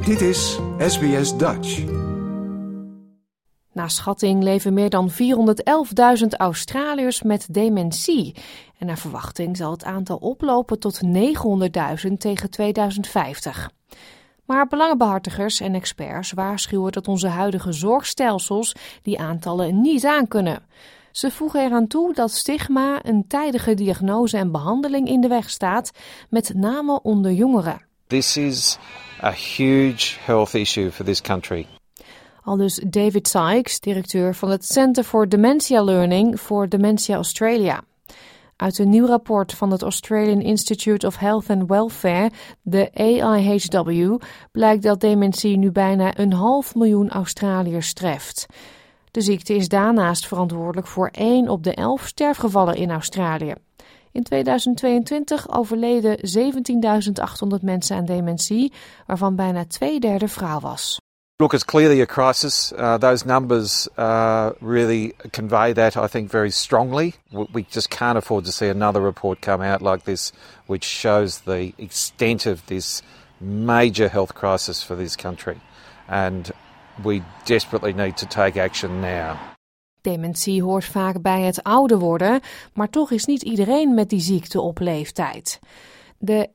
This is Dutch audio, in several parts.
Dit is SBS Dutch. Naar schatting leven meer dan 411.000 Australiërs met dementie. En naar verwachting zal het aantal oplopen tot 900.000 tegen 2050. Maar belangenbehartigers en experts waarschuwen dat onze huidige zorgstelsels die aantallen niet aankunnen. Ze voegen eraan toe dat stigma, een tijdige diagnose en behandeling in de weg staat, met name onder jongeren. This is a huge health issue for this country. Aldus David Sykes, directeur van het Centre for Dementia Learning voor Dementia Australia. Uit een nieuw rapport van het Australian Institute of Health and Welfare, de AIHW, blijkt dat dementie nu bijna 500.000 Australiërs treft. De ziekte is daarnaast verantwoordelijk voor 1 op de 11 sterfgevallen in Australië. In 2022 overleden 17.800 mensen aan dementie, waarvan bijna 2/3 vrouw was. Look, it's clearly a crisis. Those numbers really convey that, I think, very strongly. We just can't afford to see another report come out like this, which shows the extent of this major health crisis for this country. And we desperately need to take action now. Dementie hoort vaak bij het ouder worden, maar toch is niet iedereen met die ziekte op leeftijd. De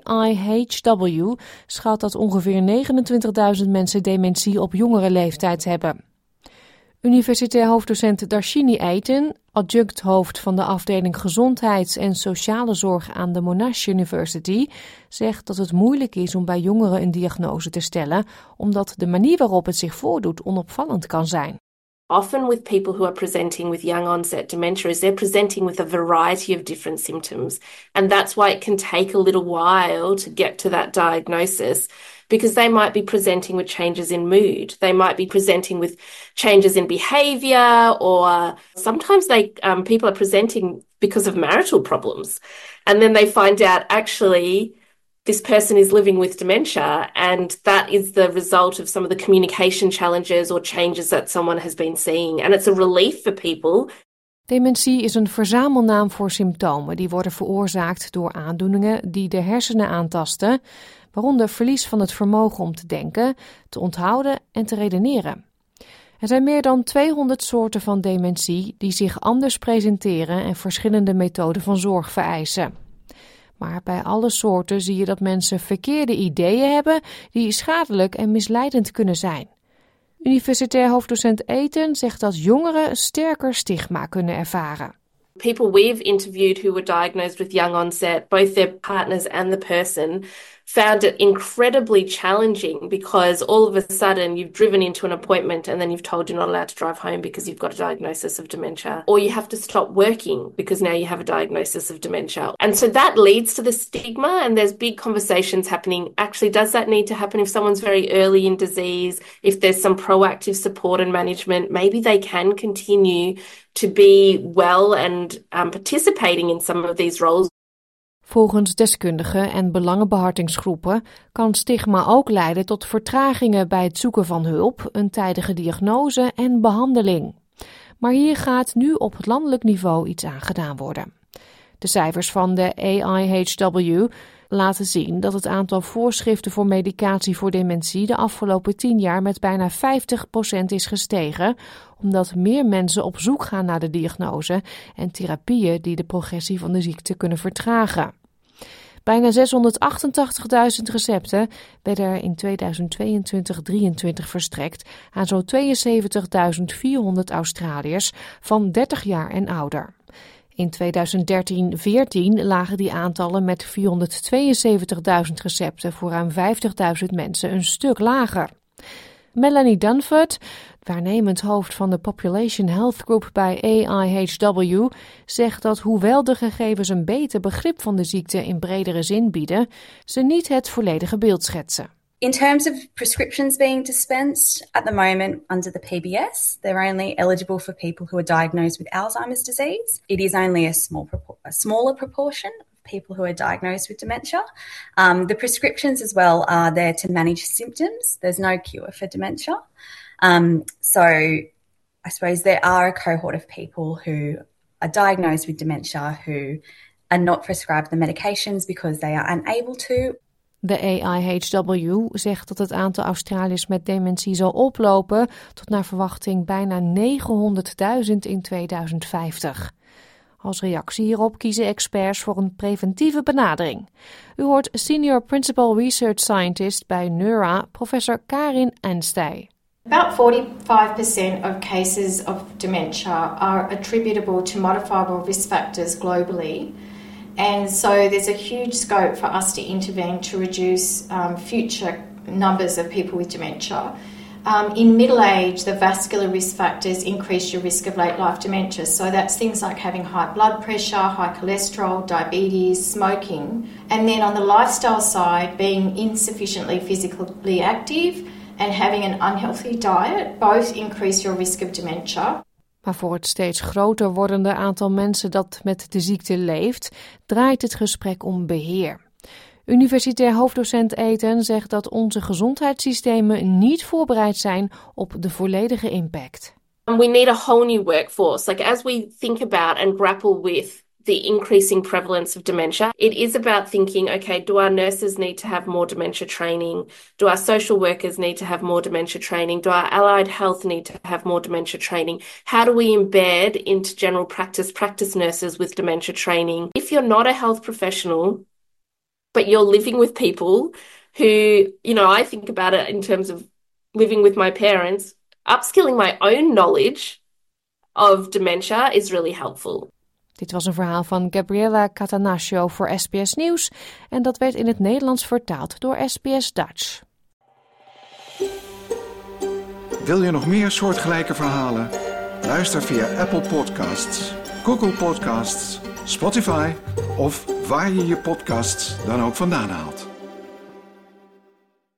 AIHW schat dat ongeveer 29.000 mensen dementie op jongere leeftijd hebben. Universitair hoofddocent Darshini Aitan, adjunct hoofd van de afdeling Gezondheids- en Sociale Zorg aan de Monash University, zegt dat het moeilijk is om bij jongeren een diagnose te stellen, omdat de manier waarop het zich voordoet onopvallend kan zijn. Often with people who are presenting with young onset dementia is they're presenting with a variety of different symptoms. And that's why it can take a little while to get to that diagnosis, because they might be presenting with changes in mood. They might be presenting with changes in behavior, or sometimes people are presenting because of marital problems. And then they find out actually this person is living with dementia, and that is the result of some of the communication challenges or changes that someone has been seeing. And it's a relief for people. Dementie is een verzamelnaam voor symptomen die worden veroorzaakt door aandoeningen die de hersenen aantasten, waaronder verlies van het vermogen om te denken, te onthouden en te redeneren. Er zijn meer dan 200 soorten van dementie die zich anders presenteren en verschillende methoden van zorg vereisen. Maar bij alle soorten zie je dat mensen verkeerde ideeën hebben die schadelijk en misleidend kunnen zijn. Universitair hoofddocent Aitan zegt dat jongeren sterker stigma kunnen ervaren. People we've interviewed who were diagnosed with young onset, both their partners and the person, found it incredibly challenging because all of a sudden you've driven into an appointment and then you've told you're not allowed to drive home because you've got a diagnosis of dementia. Or you have to stop working because now you have a diagnosis of dementia. And so that leads to the stigma, and there's big conversations happening. Actually, does that need to happen if someone's very early in disease? If there's some proactive support and management, maybe they can continue to be well and participating in some of these roles. Volgens deskundigen en belangenbehartigingsgroepen kan stigma ook leiden tot vertragingen bij het zoeken van hulp, een tijdige diagnose en behandeling. Maar hier gaat nu op het landelijk niveau iets aan gedaan worden. De cijfers van de AIHW laten zien dat het aantal voorschriften voor medicatie voor dementie de afgelopen 10 jaar met bijna 50% is gestegen, omdat meer mensen op zoek gaan naar de diagnose en therapieën die de progressie van de ziekte kunnen vertragen. Bijna 688.000 recepten werden er in 2022-23 verstrekt aan zo'n 72.400 Australiërs van 30 jaar en ouder. In 2013-14 lagen die aantallen met 472.000 recepten voor ruim 50.000 mensen een stuk lager. Melanie Dunford, waarnemend hoofd van de Population Health Group bij AIHW, zegt dat hoewel de gegevens een beter begrip van de ziekte in bredere zin bieden, ze niet het volledige beeld schetsen. In terms of prescriptions being dispensed, at the moment under the PBS, they're only eligible for people who are diagnosed with Alzheimer's disease. It is only a smaller proportion of people who are diagnosed with dementia. The prescriptions as well are there to manage symptoms. There's no cure for dementia. So I suppose there are a cohort of people who are diagnosed with dementia who are not prescribed the medications because they are unable to. De AIHW zegt dat het aantal Australiërs met dementie zal oplopen tot naar verwachting bijna 900.000 in 2050. Als reactie hierop kiezen experts voor een preventieve benadering. U hoort Senior Principal Research Scientist bij Neura, professor Karin Anstey. About 45% of cases of dementia are attributable to modifiable risk factors globally. And so there's a huge scope for us to intervene to reduce future numbers of people with dementia. In middle age, the vascular risk factors increase your risk of late life dementia. So that's things like having high blood pressure, high cholesterol, diabetes, smoking. And then on the lifestyle side, being insufficiently physically active and having an unhealthy diet, both increase your risk of dementia. Maar voor het steeds groter wordende aantal mensen dat met de ziekte leeft, draait het gesprek om beheer. Universitair hoofddocent Ethan zegt dat onze gezondheidssystemen niet voorbereid zijn op de volledige impact. We need a whole new workforce. Like as we think about and grapple with the increasing prevalence of dementia, it is about thinking, okay, do our nurses need to have more dementia training? Do our social workers need to have more dementia training? Do our allied health need to have more dementia training? How do we embed into general practice nurses with dementia training? If you're not a health professional, but you're living with people who, I think about it in terms of living with my parents, upskilling my own knowledge of dementia is really helpful. Dit was een verhaal van Gabriella Catanaccio voor SBS Nieuws en dat werd in het Nederlands vertaald door SBS Dutch. Wil je nog meer soortgelijke verhalen? Luister via Apple Podcasts, Google Podcasts, Spotify of waar je je podcasts dan ook vandaan haalt.